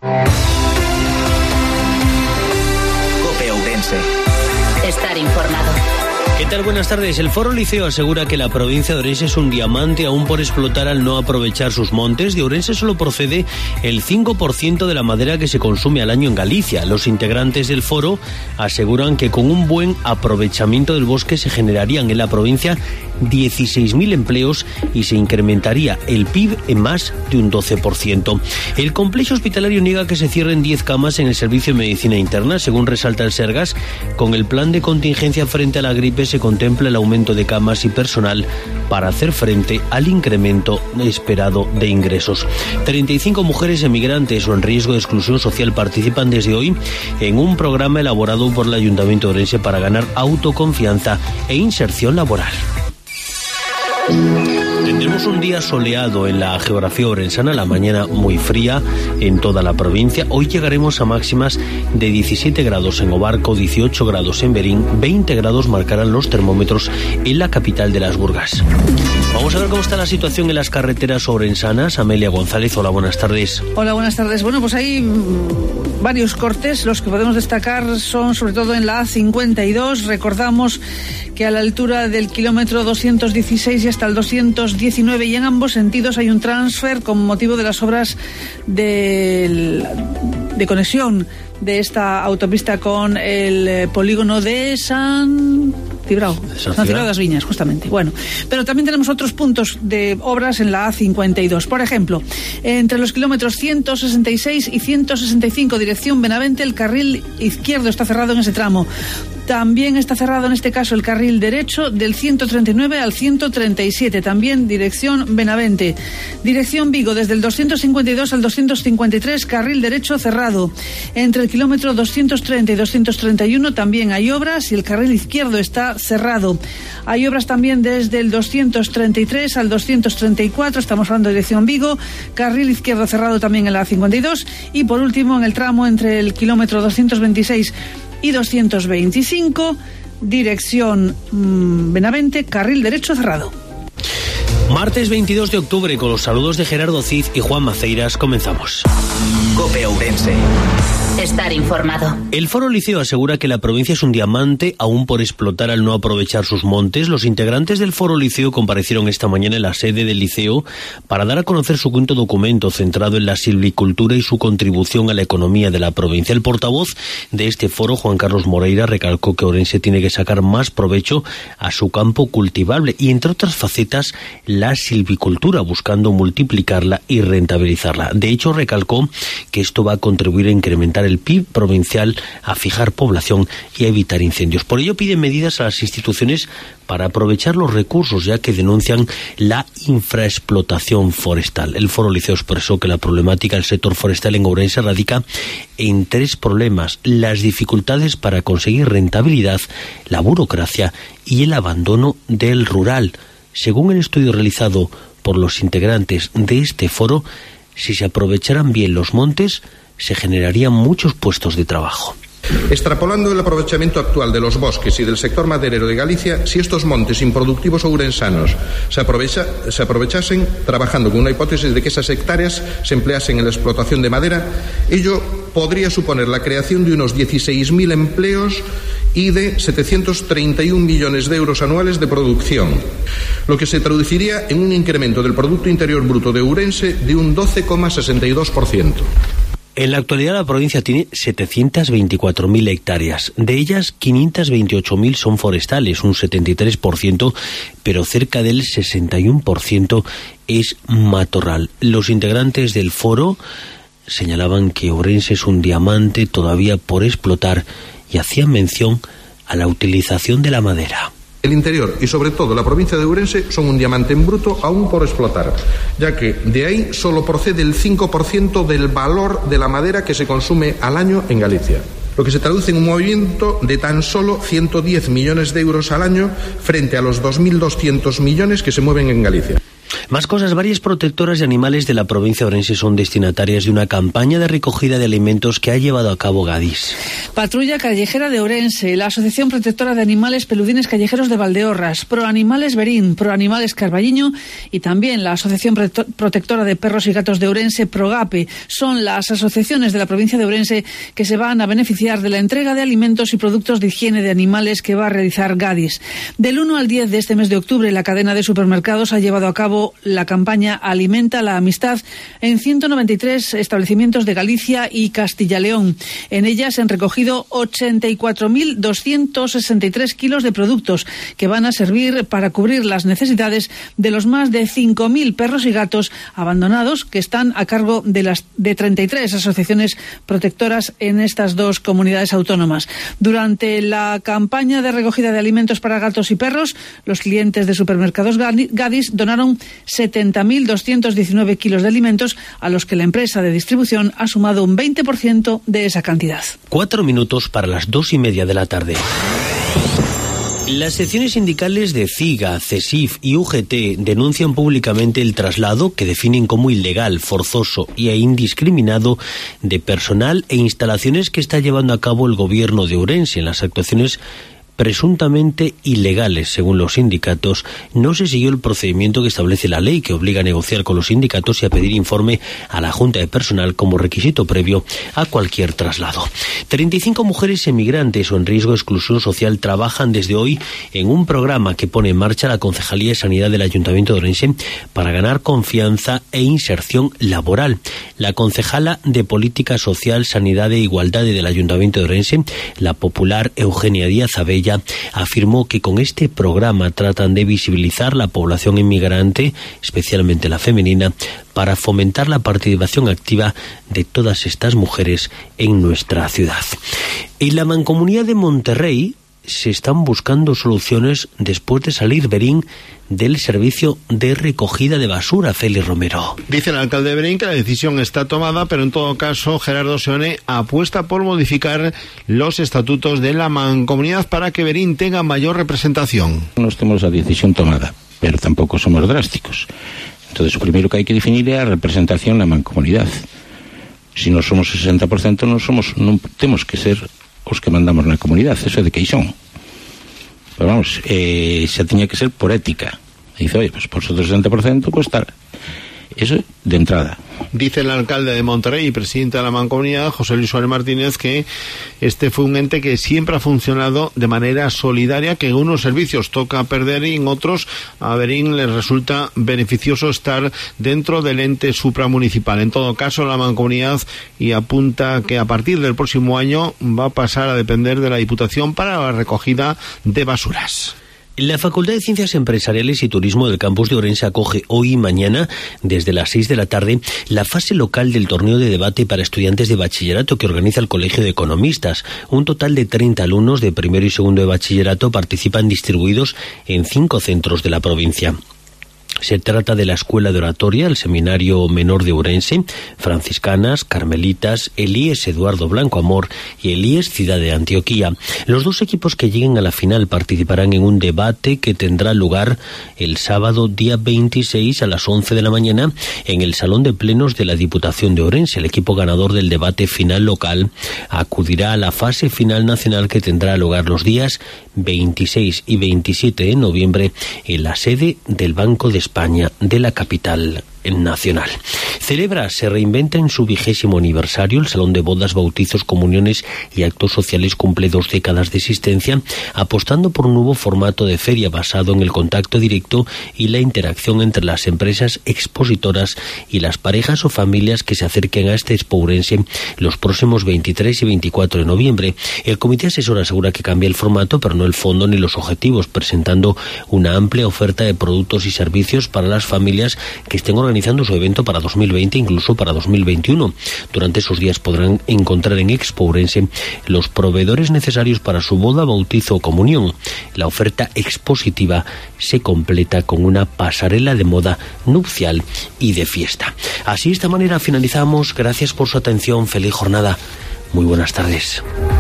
COPE Ourense. Estar informado. ¿Qué tal? Buenas tardes. El Foro Liceo asegura que la provincia de Ourense es un diamante aún por explotar al no aprovechar sus montes. De Ourense solo procede el 5% de la madera que se consume al año en Galicia. Los integrantes del foro aseguran que con un buen aprovechamiento del bosque se generarían en la provincia 16.000 empleos y se incrementaría el PIB en más de un 12%. El complejo hospitalario niega que se cierren 10 camas en el servicio de medicina interna. Según resalta el Sergas, con el plan de contingencia frente a la gripe se contempla el aumento de camas y personal para hacer frente al incremento esperado de ingresos. 35 mujeres emigrantes o en riesgo de exclusión social participan desde hoy en un programa elaborado por el Ayuntamiento de Ourense para ganar autoconfianza e inserción laboral. Tendremos un día soleado en la geografía orensana, la mañana muy fría en toda la provincia. Hoy llegaremos a máximas de 17 grados en Obarco, 18 grados en Berín, 20 grados marcarán los termómetros en la capital de las Burgas. Vamos a ver cómo está la situación en las carreteras orensanas. Amelia González, hola, buenas tardes. Hola, buenas tardes. Bueno, pues hay varios cortes. Los que podemos destacar son sobre todo en la A52. Recordamos que a la altura del kilómetro 216 y hasta el 219 y en ambos sentidos hay un transfer con motivo de las obras de conexión de esta autopista con el polígono de San Cibrao de las Viñas, justamente. Bueno, pero también tenemos otros puntos de obras en la A52. Por ejemplo, entre los kilómetros 166 y 165 dirección Benavente, el carril izquierdo está cerrado en ese tramo. También está cerrado en este caso el carril derecho del 139 al 137, también dirección Benavente. Dirección Vigo, desde el 252 al 253, carril derecho cerrado. Entre el kilómetro 230 y 231 también hay obras y el carril izquierdo está cerrado. Hay obras también desde el 233 al 234, estamos hablando de dirección Vigo, carril izquierdo cerrado también en la A52 y por último en el tramo entre el kilómetro 226 y 225, dirección Benavente, carril derecho cerrado. Martes 22 de octubre, con los saludos de Gerardo Cid y Juan Maceiras, comenzamos. COPE Ourense. Estar informado. El Foro Liceo asegura que la provincia es un diamante aún por explotar al no aprovechar sus montes. Los integrantes del Foro Liceo comparecieron esta mañana en la sede del liceo para dar a conocer su quinto documento centrado en la silvicultura y su contribución a la economía de la provincia. El portavoz de este foro, Juan Carlos Moreira, recalcó que Ourense tiene que sacar más provecho a su campo cultivable y, entre otras facetas, la silvicultura, buscando multiplicarla y rentabilizarla. De hecho, recalcó que esto va a contribuir a incrementar el PIB provincial, a fijar población y a evitar incendios. Por ello piden medidas a las instituciones para aprovechar los recursos, ya que denuncian la infraexplotación forestal. El Foro Liceo expresó que la problemática del sector forestal en Ourense radica en 3 problemas: las dificultades para conseguir rentabilidad, la burocracia y el abandono del rural. Según el estudio realizado por los integrantes de este foro, si se aprovecharan bien los montes, se generarían muchos puestos de trabajo. Extrapolando el aprovechamiento actual de los bosques y del sector maderero de Galicia, si estos montes improductivos ourensanos se aprovechasen, trabajando con una hipótesis de que esas hectáreas se empleasen en la explotación de madera, ello podría suponer la creación de unos 16.000 empleos y de 731 millones de euros anuales de producción, lo que se traduciría en un incremento del Producto Interior Bruto de Ourense de un 12,62%. En la actualidad la provincia tiene 724.000 hectáreas. De ellas, 528.000 son forestales, un 73%, pero cerca del 61% es matorral. Los integrantes del foro señalaban que Ourense es un diamante todavía por explotar y hacían mención a la utilización de la madera. El interior y sobre todo la provincia de Ourense son un diamante en bruto aún por explotar, ya que de ahí solo procede el 5% del valor de la madera que se consume al año en Galicia, lo que se traduce en un movimiento de tan solo 110 millones de euros al año frente a los 2.200 millones que se mueven en Galicia. Más cosas, varias protectoras de animales de la provincia de Orense son destinatarias de una campaña de recogida de alimentos que ha llevado a cabo Gadis. Patrulla Callejera de Orense, la Asociación Protectora de Animales Peludines Callejeros de Valdeorras, Proanimales Berín, Proanimales Carballiño y también la Asociación Protectora de Perros y Gatos de Orense, Progape. Son las asociaciones de la provincia de Orense que se van a beneficiar de la entrega de alimentos y productos de higiene de animales que va a realizar Gadis. Del 1 al 10 de este mes de octubre, la cadena de supermercados ha llevado a cabo la campaña Alimenta la Amistad en 193 establecimientos de Galicia y Castilla y León. En ella se han recogido 84.263 kilos de productos que van a servir para cubrir las necesidades de los más de 5.000 perros y gatos abandonados que están a cargo de 33 asociaciones protectoras en estas dos comunidades autónomas. Durante la campaña de recogida de alimentos para gatos y perros, los clientes de supermercados Gadis donaron 70.219 kilos de alimentos a los que la empresa de distribución ha sumado un 20% de esa cantidad. 4 minutos para las 2:30 de la tarde. Las secciones sindicales de CIGA, CESIF y UGT denuncian públicamente el traslado que definen como ilegal, forzoso e indiscriminado de personal e instalaciones que está llevando a cabo el gobierno de Ourense en las actuaciones presuntamente ilegales. Según los sindicatos, no se siguió el procedimiento que establece la ley, que obliga a negociar con los sindicatos y a pedir informe a la Junta de Personal como requisito previo a cualquier traslado. 35 mujeres emigrantes o en riesgo de exclusión social trabajan desde hoy en un programa que pone en marcha la Concejalía de Sanidad del Ayuntamiento de Orense para ganar confianza e inserción laboral. La concejala de Política Social, Sanidad e Igualdad del Ayuntamiento de Orense, la popular Eugenia Díaz Abella, afirmó que con este programa tratan de visibilizar la población inmigrante, especialmente la femenina, para fomentar la participación activa de todas estas mujeres en nuestra ciudad. En la Mancomunidad de Monterrey se están buscando soluciones después de salir Berín del servicio de recogida de basura. Félix Romero. Dice el alcalde de Berín que la decisión está tomada, pero en todo caso Gerardo Seone apuesta por modificar los estatutos de la mancomunidad para que Berín tenga mayor representación. No tenemos la decisión tomada, pero tampoco somos drásticos. Entonces, lo primero que hay que definir es la representación en la mancomunidad. Si no somos 60%, no tenemos que ser os que mandamos na comunidade, eso é de queixón. Pero vamos, xa tiña que ser por ética. E dice, oye, pues por otro 60%, pues tal. Eso de entrada. Dice el alcalde de Monterrey y presidente de la Mancomunidad, José Luis Suárez Martínez, que este fue un ente que siempre ha funcionado de manera solidaria, que en unos servicios toca perder y en otros a Berín les resulta beneficioso estar dentro del ente supramunicipal. En todo caso, la Mancomunidad y apunta que a partir del próximo año va a pasar a depender de la Diputación para la recogida de basuras. La Facultad de Ciencias Empresariales y Turismo del campus de Orense acoge hoy y mañana, desde las 6 de la tarde, la fase local del torneo de debate para estudiantes de bachillerato que organiza el Colegio de Economistas. Un total de 30 alumnos de primero y segundo de bachillerato participan distribuidos en 5 centros de la provincia. Se trata de la Escuela de Oratoria, el Seminario Menor de Ourense, Franciscanas, Carmelitas, el IES Eduardo Blanco Amor y el IES Ciudad de Antioquía. Los dos equipos que lleguen a la final participarán en un debate que tendrá lugar el sábado día 26 a las 11 de la mañana en el Salón de Plenos de la Diputación de Ourense. El equipo ganador del debate final local acudirá a la fase final nacional que tendrá lugar los días 26 y 27 de noviembre en la sede del Banco de España de la capital nacional. Se reinventa en su 20º aniversario. El Salón de Bodas, Bautizos, Comuniones y Actos Sociales cumple 2 décadas de existencia, apostando por un nuevo formato de feria basado en el contacto directo y la interacción entre las empresas expositoras y las parejas o familias que se acerquen a este Expo Ourense los próximos 23 y 24 de noviembre. El comité asesor asegura que cambia el formato, pero no el fondo ni los objetivos, presentando una amplia oferta de productos y servicios para las familias que estén organizando su evento para 2020, incluso para 2021. Durante esos días podrán encontrar en Expo Ourense los proveedores necesarios para su boda, bautizo o comunión. La oferta expositiva se completa con una pasarela de moda nupcial y de fiesta. Así, de esta manera finalizamos. Gracias por su atención. Feliz jornada. Muy buenas tardes.